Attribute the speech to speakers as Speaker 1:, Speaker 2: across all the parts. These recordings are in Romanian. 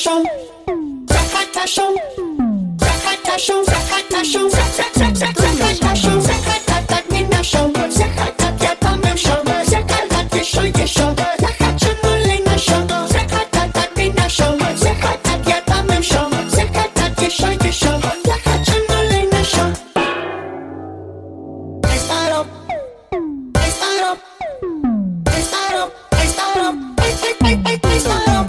Speaker 1: Zakatašom, zakatašom, zakatašom, zakatašom, zakatašom, zakatat mi našom, zakatat ja tam šom, zakatat ješom, zakačenuli našom, zakatat mi našom, zakatat ja tam šom, zakatat ješom, zakačenuli našom. Estarop, estarop, estarop, estarop, estarop.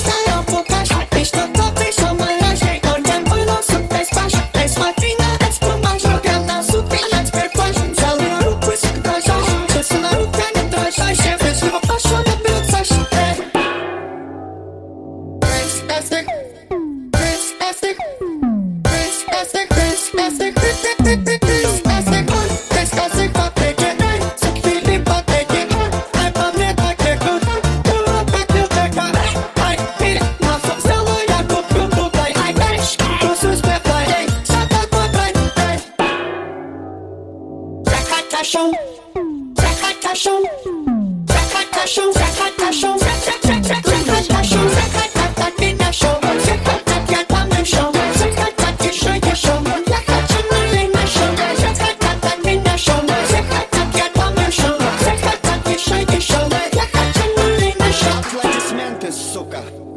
Speaker 1: Zakatašom, zakatašom, zakatašom, zakatašom, zakatašom, zakatat mi našom, zakatat ja tam šom, zakatat ješom, zakačenuli našom, zakatat mi našom, zakatat ja tam šom, zakatat ješom, zakačenuli našom.
Speaker 2: Aplodismente, suka.